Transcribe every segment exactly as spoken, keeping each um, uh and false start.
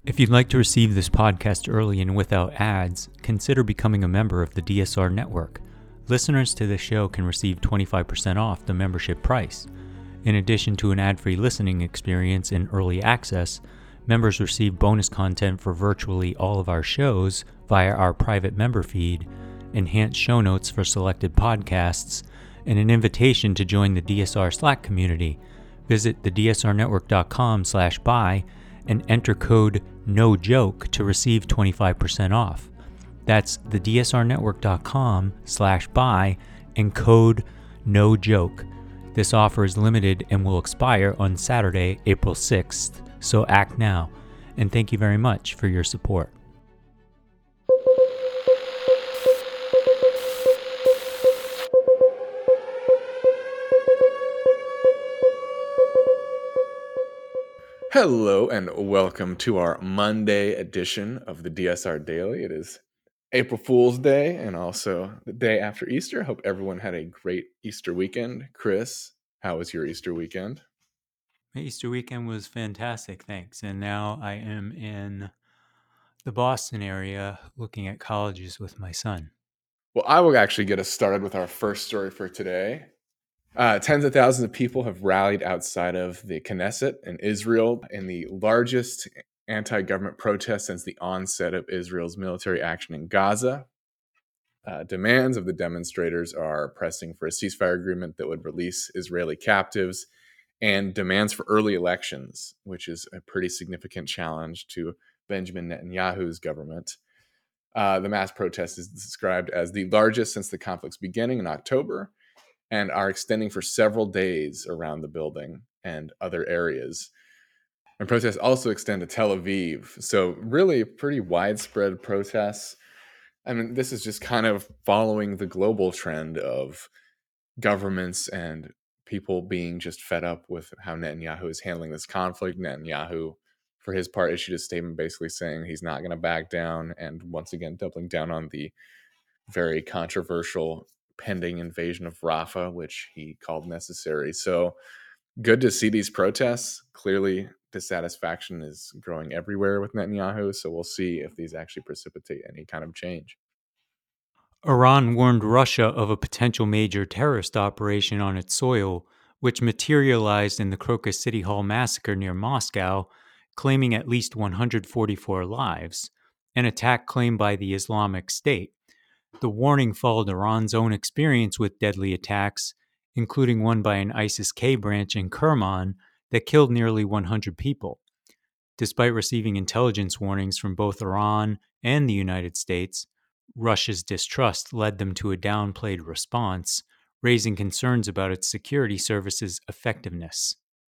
If you'd like to receive this podcast early and without ads, consider becoming a member of the D S R Network. Listeners to this show can receive twenty-five percent off the membership price. In addition to an ad-free listening experience and early access, members receive bonus content for virtually all of our shows via our private member feed, enhanced show notes for selected podcasts, and an invitation to join the D S R Slack community. Visit the D S R network dot com slash buy and enter code NOJOKE to receive twenty-five percent off. That's the D S R network dot com slash buy and code NOJOKE. This offer is limited and will expire on Saturday, April sixth, so act now. And thank you very much for your support. Hello and welcome to our Monday edition of the D S R Daily. It is April Fool's Day and also the day after Easter. Hope everyone had a great Easter weekend. Chris, how was your Easter weekend? My Easter weekend was fantastic, thanks. And now I am in the Boston area looking at colleges with my son. Well, I will actually get us started with our first story for today. Uh, tens of thousands of people have rallied outside of the Knesset in Israel in the largest anti-government protest since the onset of Israel's military action in Gaza. Uh, demands of the demonstrators are pressing for a ceasefire agreement that would release Israeli captives and demands for early elections, which is a pretty significant challenge to Benjamin Netanyahu's government. Uh, the mass protest is described as the largest since the conflict's beginning in October and are extending for several days around the building and other areas. And protests also extend to Tel Aviv. So really pretty widespread protests. I mean, this is just kind of following the global trend of governments and people being just fed up with how Netanyahu is handling this conflict. Netanyahu, for his part, issued a statement basically saying he's not going to back down, and once again doubling down on the very controversial pending invasion of Rafah, which he called necessary. So good to see these protests. Clearly, dissatisfaction is growing everywhere with Netanyahu, so we'll see if these actually precipitate any kind of change. Iran warned Russia of a potential major terrorist operation on its soil, which materialized in the Crocus City Hall massacre near Moscow, claiming at least one hundred forty-four lives, an attack claimed by the Islamic State. The warning followed Iran's own experience with deadly attacks, including one by an ISIS-K branch in Kerman that killed nearly one hundred people. Despite receiving intelligence warnings from both Iran and the United States, Russia's distrust led them to a downplayed response, raising concerns about its security services' effectiveness.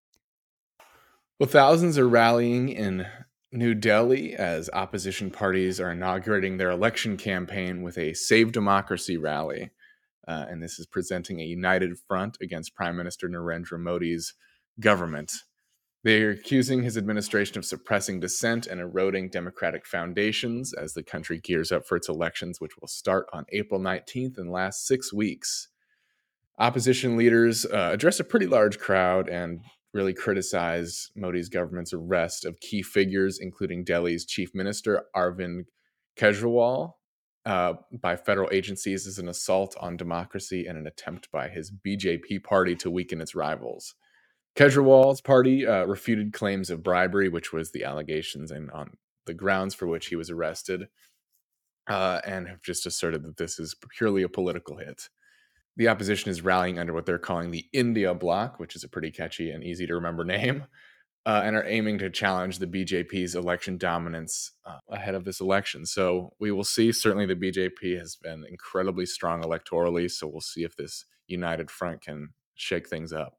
Well, thousands are rallying in New Delhi as opposition parties are inaugurating their election campaign with a Save Democracy rally. Uh, and this is presenting a united front against Prime Minister Narendra Modi's government. They are accusing his administration of suppressing dissent and eroding democratic foundations as the country gears up for its elections, which will start on April nineteenth and last six weeks. Opposition leaders uh, address a pretty large crowd and really criticize Modi's government's arrest of key figures, including Delhi's chief minister, Arvind Kejriwal, uh, by federal agencies as an assault on democracy and an attempt by his B J P party to weaken its rivals. Kejriwal's party uh, refuted claims of bribery, which was the allegations and on the grounds for which he was arrested, uh, and have just asserted that this is purely a political hit. The opposition is rallying under what they're calling the India Bloc, which is a pretty catchy and easy to remember name, uh, and are aiming to challenge the B J P's election dominance uh, ahead of this election. So we will see. Certainly the B J P has been incredibly strong electorally, so we'll see if this united front can shake things up.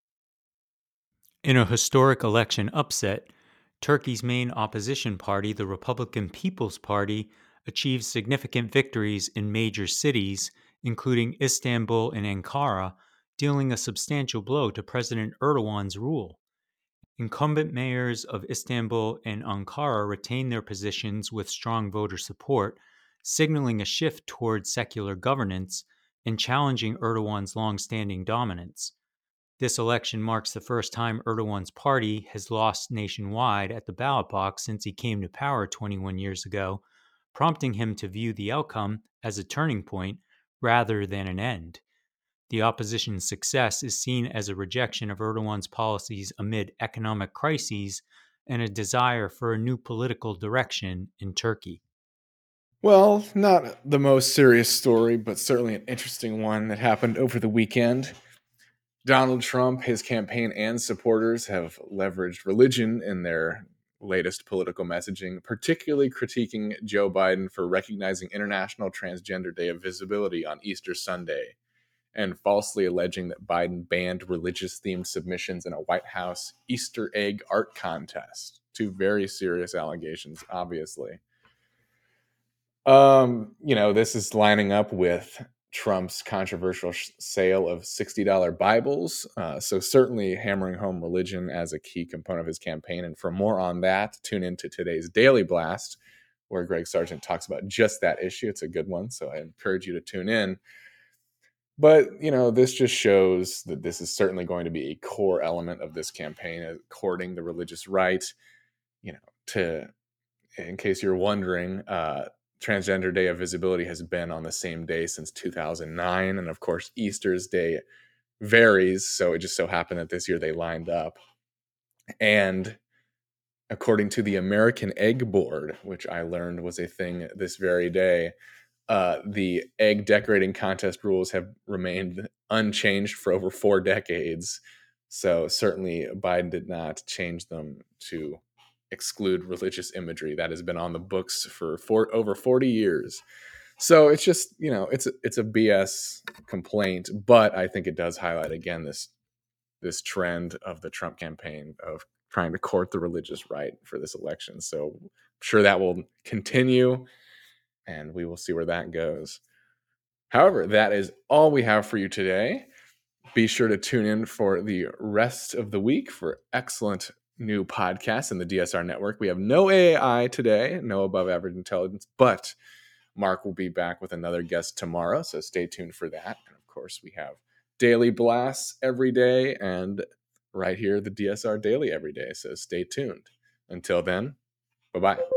In a historic election upset, Turkey's main opposition party, the Republican People's Party, achieved significant victories in major cities, including Istanbul and Ankara, dealing a substantial blow to President Erdogan's rule. Incumbent mayors of Istanbul and Ankara retained their positions with strong voter support, signaling a shift toward secular governance and challenging Erdogan's long-standing dominance. This election marks the first time Erdogan's party has lost nationwide at the ballot box since he came to power twenty-one years ago, prompting him to view the outcome as a turning point rather than an end. The opposition's success is seen as a rejection of Erdogan's policies amid economic crises and a desire for a new political direction in Turkey. Well, not the most serious story, but certainly an interesting one that happened over the weekend. Donald Trump, his campaign, and supporters have leveraged religion in their latest political messaging, particularly critiquing Joe Biden for recognizing International Transgender Day of Visibility on Easter Sunday, and falsely alleging that Biden banned religious-themed submissions in a White House Easter egg art contest. Two very serious allegations, obviously. Um, you know, this is lining up with Trump's controversial sh- sale of sixty dollars Bibles. Uh, so certainly hammering home religion as a key component of his campaign. And for more on that, tune into today's Daily Blast, where Greg Sargent talks about just that issue. It's a good one, so I encourage you to tune in. But, you know, this just shows that this is certainly going to be a core element of this campaign, uh, courting the religious right. You know, to, in case you're wondering, uh, Transgender Day of Visibility has been on the same day since two thousand nine. And of course, Easter's Day varies. So it just so happened that this year they lined up. And according to the American Egg Board, which I learned was a thing this very day, uh, the egg decorating contest rules have remained unchanged for over four decades. So certainly Biden did not change them to exclude religious imagery that has been on the books for four, over forty years. So it's just, you know, it's a, it's a B S complaint, but I think it does highlight again this this trend of the Trump campaign of trying to court the religious right for this election. So I'm sure that will continue, and we will see where that goes. However, that is all we have for you today. Be sure to tune in for the rest of the week for excellent new podcasts in the D S R network. We have no A I today, no above average intelligence, but Mark will be back with another guest tomorrow, so stay tuned for that. And of course, we have daily blasts every day and right here, the D S R Daily every day, so stay tuned. Until then, bye-bye.